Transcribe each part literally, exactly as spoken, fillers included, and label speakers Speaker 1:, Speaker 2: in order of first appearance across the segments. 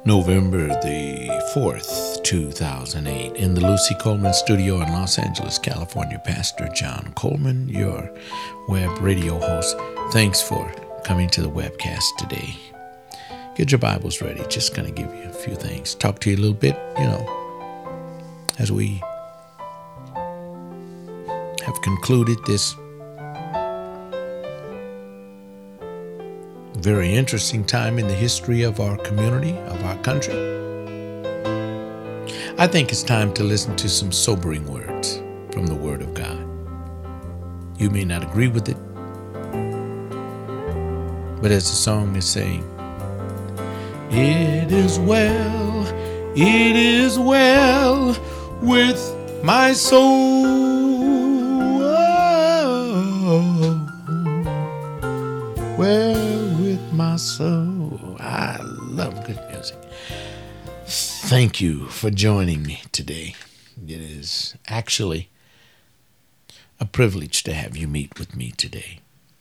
Speaker 1: November the fourth, two thousand eight, in the Lucy Coleman studio in Los Angeles, California. Pastor John Coleman, your web radio host. Thanks for coming to the webcast today. Get your Bibles ready. Just going to give you a few things. Talk to you a little bit, you know, as we have concluded this very interesting time in the history of our community, of our country. I think it's time to listen to some sobering words from the Word of God. You may not agree with it, but as the song is saying, it is well, it is well with my soul. Oh, well with my soul. I love good music. Thank you for joining me today. It is actually a privilege to have you meet with me today.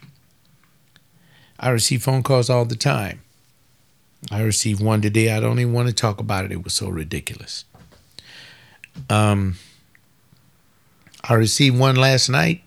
Speaker 1: I receive phone calls all the time. I received one today. I don't even want to talk about it. It was so ridiculous. Um, I received one last night.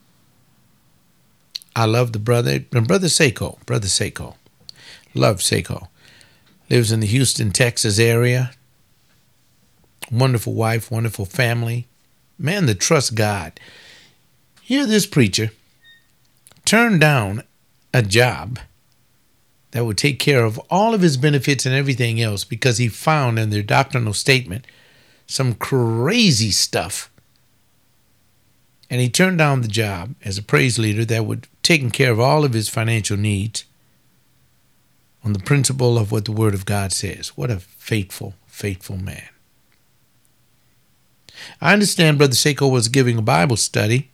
Speaker 1: I love the brother, Brother Seiko, Brother Seiko. Love Seiko. Lives in the Houston, Texas area. Wonderful wife, wonderful family. Man that trusts God. Here this preacher turned down a job that would take care of all of his benefits and everything else because he found in their doctrinal statement some crazy stuff. And he turned down the job as a praise leader that would take care of all of his financial needs on the principle of what the Word of God says. What a faithful, faithful man. I understand Brother Seiko was giving a Bible study.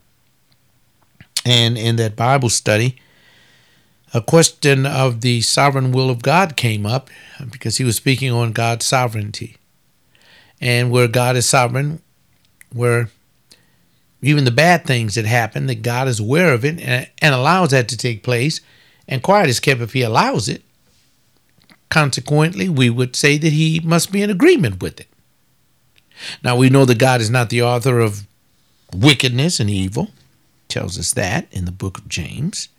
Speaker 1: And in that Bible study, a question of the sovereign will of God came up because he was speaking on God's sovereignty. And where God is sovereign, where even the bad things that happen, that God is aware of it and, and allows that to take place, and quiet is kept if he allows it. Consequently, we would say that he must be in agreement with it. Now, we know that God is not the author of wickedness and evil. It tells us that in the book of James.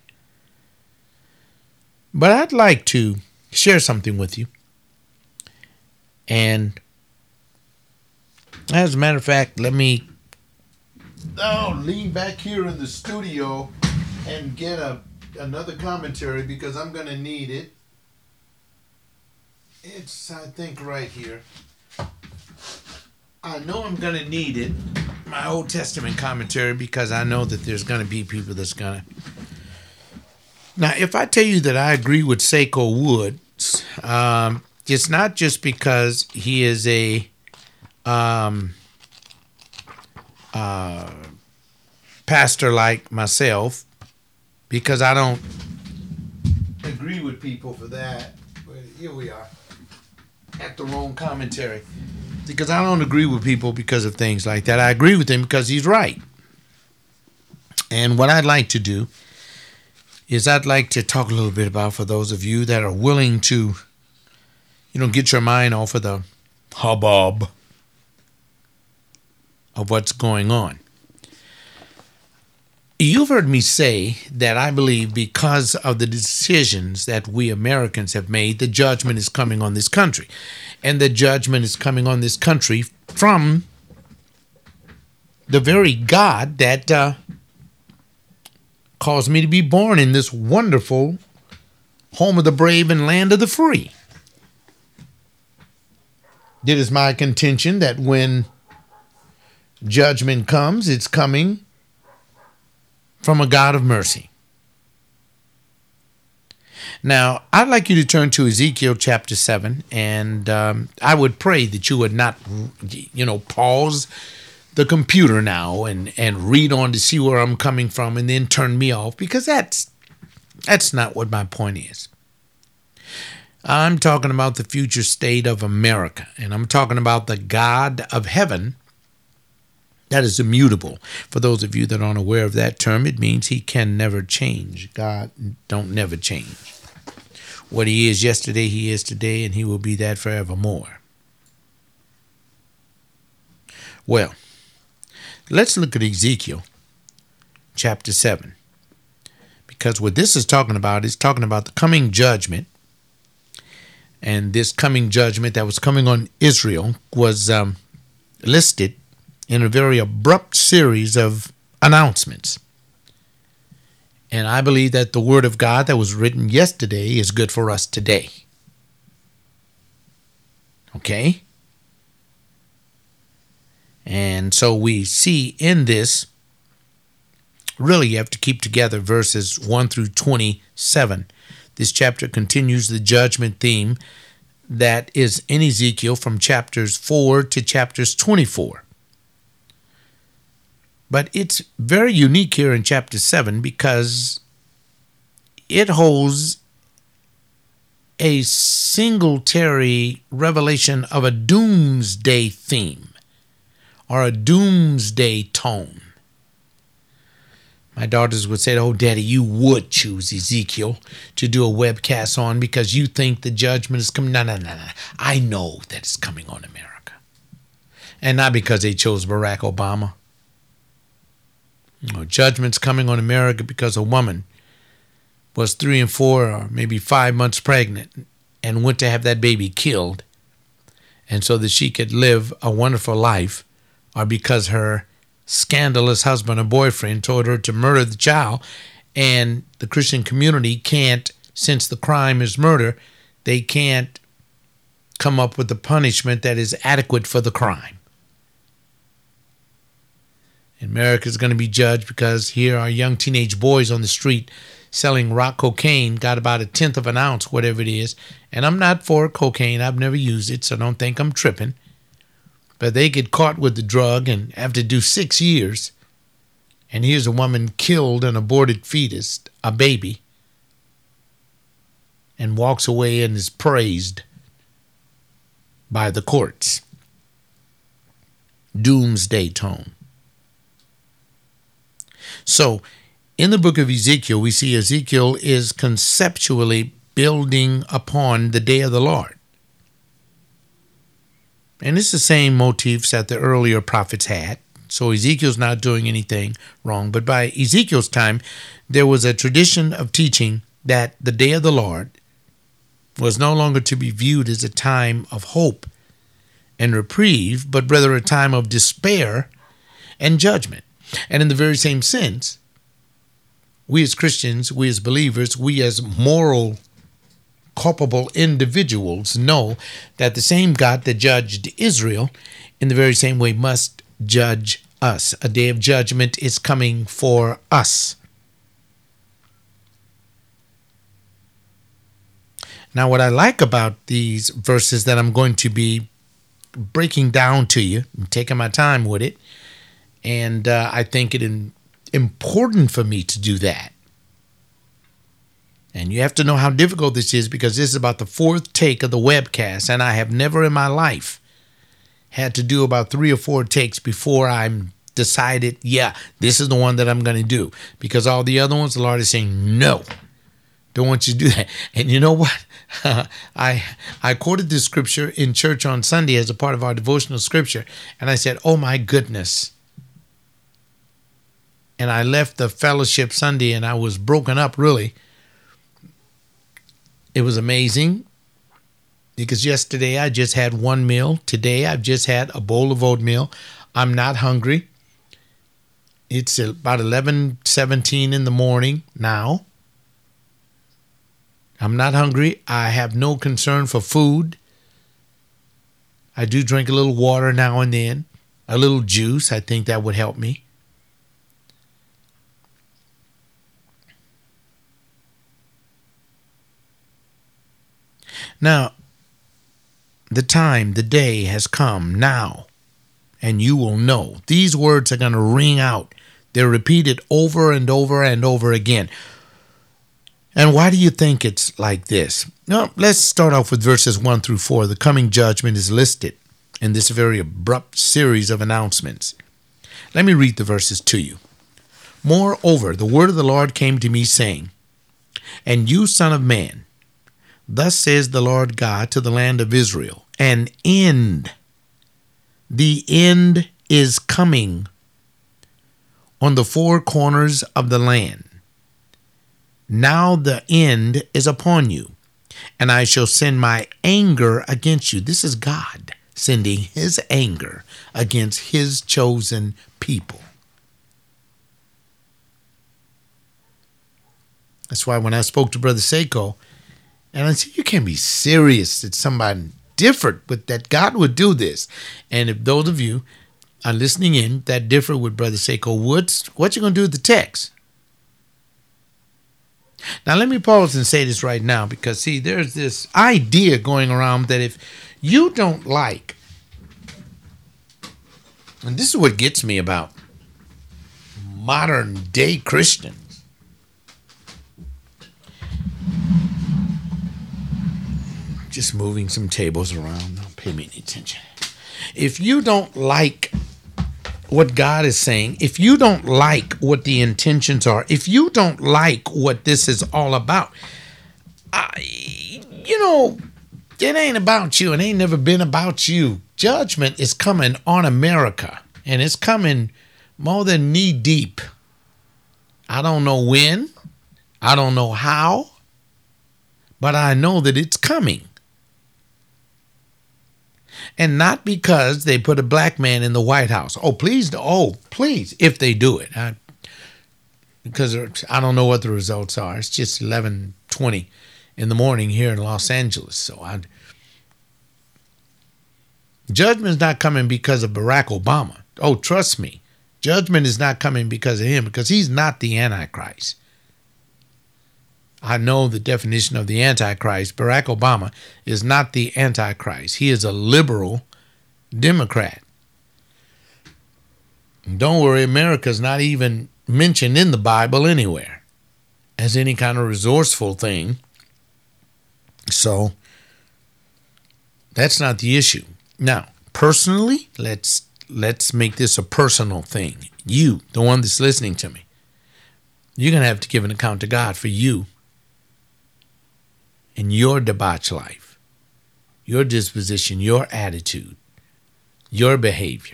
Speaker 1: But I'd like to share something with you. And as a matter of fact, let me oh, lean back here in the studio and get a another commentary because I'm going to need it. It's, I think, right here. I know I'm going to need it, my Old Testament commentary, because I know that there's going to be people that's going to. Now, if I tell you that I agree with Seiko Woods, um, it's not just because he is a um, uh, pastor like myself, because I don't agree with people for that. But here we are at the wrong commentary. Because I don't agree with people because of things like that. I agree with him because he's right. And what I'd like to do is I'd like to talk a little bit about, for those of you that are willing to, you know, get your mind off of the hubbub of what's going on. You've heard me say that I believe because of the decisions that we Americans have made, the judgment is coming on this country. And the judgment is coming on this country from the very God that uh, caused me to be born in this wonderful home of the brave and land of the free. It is my contention that when judgment comes, it's coming from a God of mercy. Now, I'd like you to turn to Ezekiel chapter seven, and um, I would pray that you would not, you know, pause the computer now and, and read on to see where I'm coming from and then turn me off, because that's that's not what my point is. I'm talking about the future state of America, and I'm talking about the God of heaven that is immutable. For those of you that aren't aware of that term, it means he can never change. God don't never change. What he is yesterday, he is today, and he will be that forevermore. Well, let's look at Ezekiel chapter seven. Because what this is talking about is talking about the coming judgment. And this coming judgment that was coming on Israel was um, listed in a very abrupt series of announcements. And I believe that the word of God that was written yesterday is good for us today. Okay? And so we see in this, really you have to keep together verses one through twenty-seven. This chapter continues the judgment theme that is in Ezekiel from chapters four to chapters twenty-four. But it's very unique here in chapter seven because it holds a singletary revelation of a doomsday theme or a doomsday tone. My daughters would say, oh, Daddy, you would choose Ezekiel to do a webcast on because you think the judgment is coming. No, no, no, no. I know that it's coming on America. And not because they chose Barack Obama. No, judgment's coming on America because a woman was three and four or maybe five months pregnant and went to have that baby killed. And so that she could live a wonderful life, or because her scandalous husband or boyfriend told her to murder the child, and the Christian community can't, since the crime is murder, they can't come up with the punishment that is adequate for the crime. America is going to be judged because here are young teenage boys on the street selling rock cocaine, got about a tenth of an ounce, whatever it is. And I'm not for cocaine. I've never used it, so don't think I'm tripping. But they get caught with the drug and have to do six years. And here's a woman killed an aborted fetus, a baby, and walks away and is praised by the courts. Doomsday tone. So, in the book of Ezekiel, we see Ezekiel is conceptually building upon the day of the Lord. And it's the same motifs that the earlier prophets had. So Ezekiel's not doing anything wrong. But by Ezekiel's time, there was a tradition of teaching that the day of the Lord was no longer to be viewed as a time of hope and reprieve, but rather a time of despair and judgment. And in the very same sense, we as Christians, we as believers, we as moral, culpable individuals know that the same God that judged Israel in the very same way must judge us. A day of judgment is coming for us. Now, what I like about these verses that I'm going to be breaking down to you, and taking my time with it, and uh, I think it is important for me to do that. And you have to know how difficult this is, because this is about the fourth take of the webcast, and I have never in my life had to do about three or four takes before I'm decided, yeah, this is the one that I'm going to do. Because all the other ones, the Lord is saying, no, don't want you to do that. And you know what? I I quoted this scripture in church on Sunday as a part of our devotional scripture, and I said, oh my goodness. And I left the fellowship Sunday and I was broken up, really. It was amazing because yesterday I just had one meal. Today I've just had a bowl of oatmeal. I'm not hungry. It's about eleven seventeen in the morning now. I'm not hungry. I have no concern for food. I do drink a little water now and then, a little juice. I think that would help me. Now, the time, the day has come now, and you will know. These words are going to ring out. They're repeated over and over and over again. And why do you think it's like this? Now, let's start off with verses one through four. The coming judgment is listed in this very abrupt series of announcements. Let me read the verses to you. Moreover, the word of the Lord came to me, saying, And you, son of man, Thus says the Lord God to the land of Israel, an end. The end is coming on the four corners of the land. Now the end is upon you, and I shall send my anger against you. This is God sending his anger against his chosen people. That's why when I spoke to Brother Seiko, and I said, you can't be serious that somebody different, but that God would do this. And if those of you are listening in that differ with Brother Seiko Woods, what you going to do with the text? Now, let me pause and say this right now, because, see, there's this idea going around that if you don't like, and this is what gets me about modern day Christians, just moving some tables around. Don't pay me any attention. If you don't like what God is saying, if you don't like what the intentions are, if you don't like what this is all about, I, you know, it ain't about you. It ain't never been about you. Judgment is coming on America, and it's coming more than knee deep. I don't know when. I don't know how. But I know that it's coming. And not because they put a black man in the White House. Oh, please. Oh, please, if they do it. I, because I don't know what the results are. It's just eleven twenty in the morning here in Los Angeles. So I, judgment's not coming because of Barack Obama. Oh, trust me. Judgment is not coming because of him, because he's not the Antichrist. I know the definition of the Antichrist. Barack Obama is not the Antichrist. He is a liberal Democrat. And don't worry, America's not even mentioned in the Bible anywhere as any kind of resourceful thing. So that's not the issue. Now, personally, let's let's make this a personal thing. You, the one that's listening to me, you're going to have to give an account to God for you in your debauched life, your disposition, your attitude, your behavior.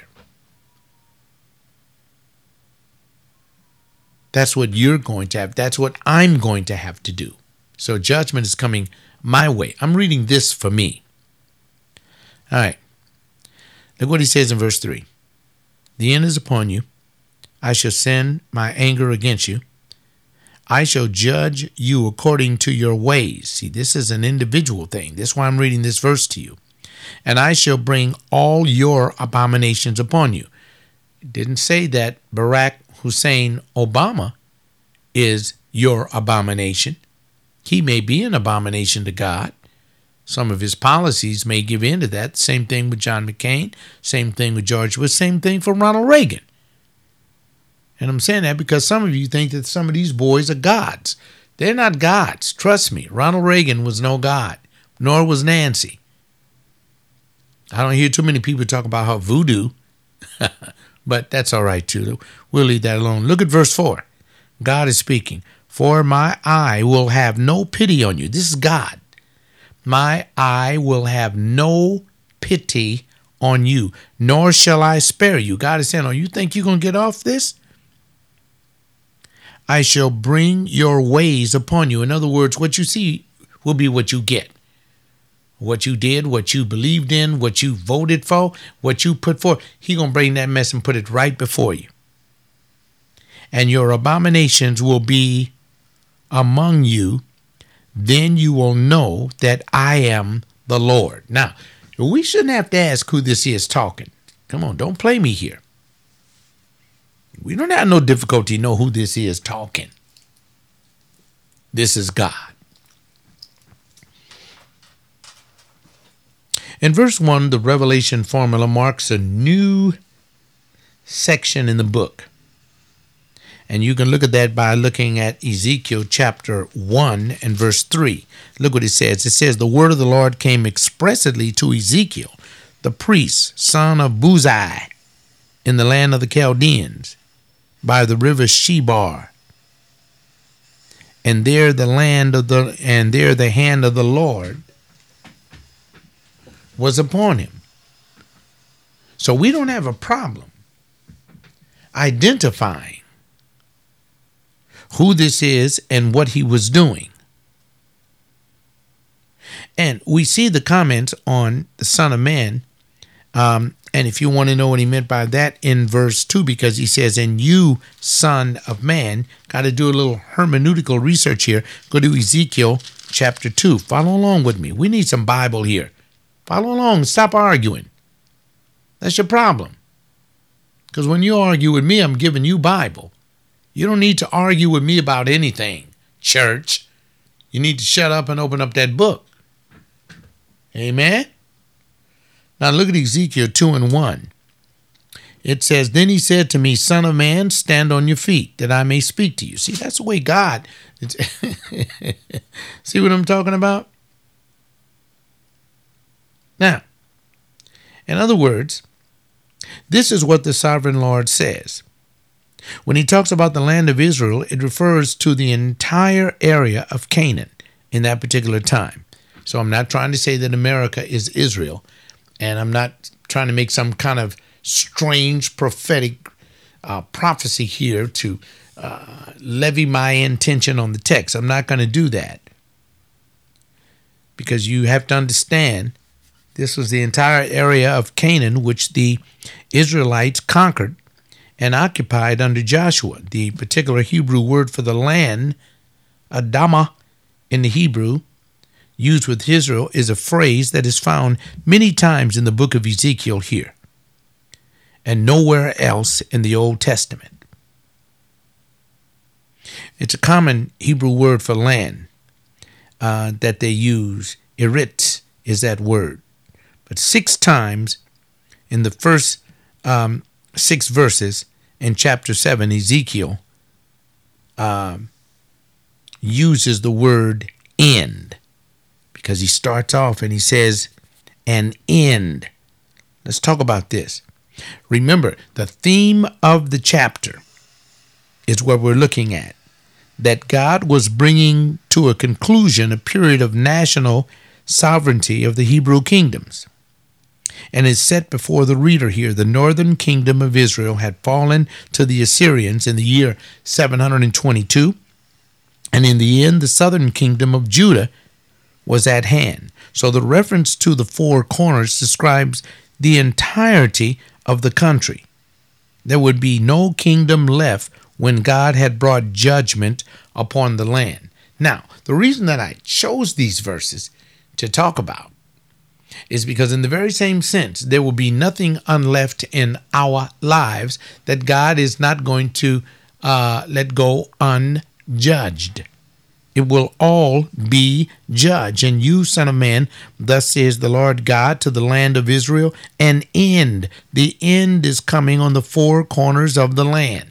Speaker 1: That's what you're going to have. That's what I'm going to have to do. So judgment is coming my way. I'm reading this for me. All right. Look what he says in verse three. The end is upon you. I shall send my anger against you. I shall judge you according to your ways. See, this is an individual thing. That's why I'm reading this verse to you. And I shall bring all your abominations upon you. It didn't say that Barack Hussein Obama is your abomination. He may be an abomination to God. Some of his policies may give in to that. Same thing with John McCain. Same thing with George Bush. Same thing for Ronald Reagan. And I'm saying that because some of you think that some of these boys are gods. They're not gods. Trust me. Ronald Reagan was no god, nor was Nancy. I don't hear too many people talk about how voodoo, but that's all right too. We'll leave that alone. Look at verse four. God is speaking. For my eye will have no pity on you. This is God. My eye will have no pity on you, nor shall I spare you. God is saying, oh, you think you're going to get off this? I shall bring your ways upon you. In other words, what you see will be what you get. What you did, what you believed in, what you voted for, what you put forth. He's going to bring that mess and put it right before you. And your abominations will be among you. Then you will know that I am the Lord. Now, we shouldn't have to ask who this is talking. Come on, don't play me here. We don't have no difficulty know who this is talking. This is God. In verse one, the Revelation formula marks a new section in the book. And you can look at that by looking at Ezekiel chapter one and verse three. Look what it says. It says, the word of the Lord came expressly to Ezekiel, the priest, son of Buzi, in the land of the Chaldeans, by the river Shebar. and there the land of the and there the hand of the Lord was upon him. So we don't have a problem identifying who this is and what he was doing. And we see the comments on the Son of Man. Um, and if you want to know what he meant by that, in verse two, because he says, and you, Son of Man, got to do a little hermeneutical research here. Go to Ezekiel chapter two. Follow along with me. We need some Bible here. Follow along. Stop arguing. That's your problem. Because when you argue with me, I'm giving you Bible. You don't need to argue with me about anything, church. You need to shut up and open up that book. Amen? Now look at Ezekiel two and one. It says, then he said to me, Son of man, stand on your feet, that I may speak to you. See, that's the way God... See what I'm talking about? Now, in other words, this is what the sovereign Lord says. When he talks about the land of Israel, it refers to the entire area of Canaan in that particular time. So I'm not trying to say that America is Israel, and I'm not trying to make some kind of strange prophetic uh, prophecy here to uh, levy my intention on the text. I'm not going to do that, because you have to understand this was the entire area of Canaan which the Israelites conquered and occupied under Joshua. The particular Hebrew word for the land, Adamah in the Hebrew, used with Israel, is a phrase that is found many times in the book of Ezekiel here and nowhere else in the Old Testament. It's a common Hebrew word for land uh, that they use. Eretz is that word. But six times in the first um, six verses in chapter seven, Ezekiel um, uses the word end, because he starts off and he says, an end. Let's talk about this. Remember, the theme of the chapter is what we're looking at, that God was bringing to a conclusion a period of national sovereignty of the Hebrew kingdoms. And is set before the reader here. The northern kingdom of Israel had fallen to the Assyrians in the year seven hundred twenty-two. And in the end, the southern kingdom of Judah was at hand. So the reference to the four corners describes the entirety of the country. There would be no kingdom left when God had brought judgment upon the land. Now, the reason that I chose these verses to talk about is because in the very same sense, there will be nothing unleft in our lives that God is not going to uh, let go unjudged. It will all be judged. And you, Son of Man, thus says the Lord God to the land of Israel, an end. The end is coming on the four corners of the land.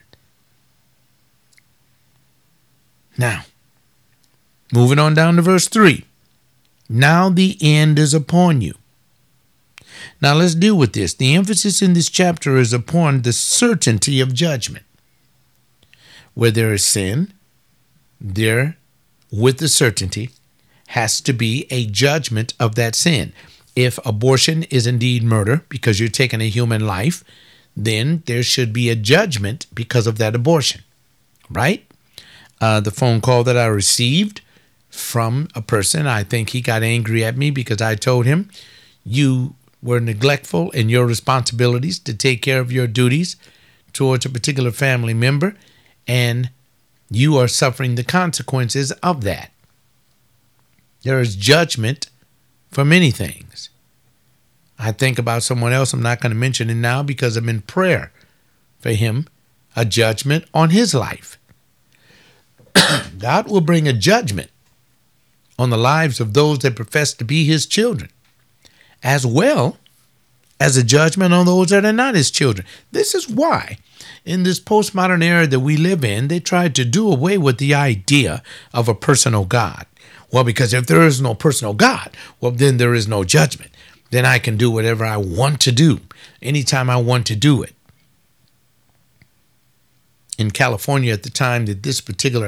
Speaker 1: Now, moving on down to verse three. Now the end is upon you. Now let's deal with this. The emphasis in this chapter is upon the certainty of judgment. Where there is sin, there, with the certainty, has to be a judgment of that sin. If abortion is indeed murder because you're taking a human life, then there should be a judgment because of that abortion, right? Uh, the phone call that I received from a person, I think he got angry at me because I told him, you were neglectful in your responsibilities to take care of your duties towards a particular family member, and you are suffering the consequences of that. There is judgment for many things. I think about someone else, I'm not going to mention it now because I'm in prayer for him, a judgment on his life. God will bring a judgment on the lives of those that profess to be his children, as well as a judgment on those that are not his children. This is why, in this postmodern era that we live in, they tried to do away with the idea of a personal God. Well, because if there is no personal God, well, then there is no judgment. Then I can do whatever I want to do, anytime I want to do it. In California, at the time that this particular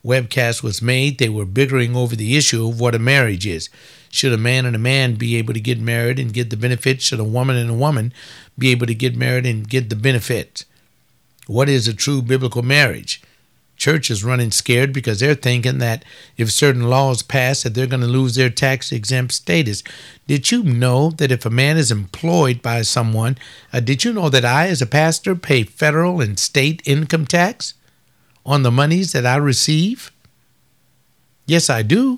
Speaker 1: webcast was made, they were bickering over the issue of what a marriage is. Should a man and a man be able to get married and get the benefits? Should a woman and a woman be able to get married and get the benefits? What is a true biblical marriage? Church is running scared because they're thinking that if certain laws pass, that they're going to lose their tax-exempt status. Did you know that if a man is employed by someone, uh, did you know that I, as a pastor, pay federal and state income tax on the monies that I receive? Yes, I do.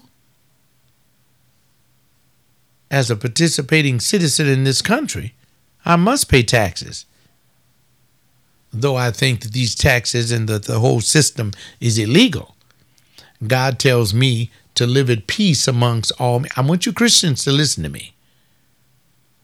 Speaker 1: As a participating citizen in this country, I must pay taxes. Though I think that these taxes and that the whole system is illegal, God tells me to live at peace amongst all men. I want you Christians to listen to me.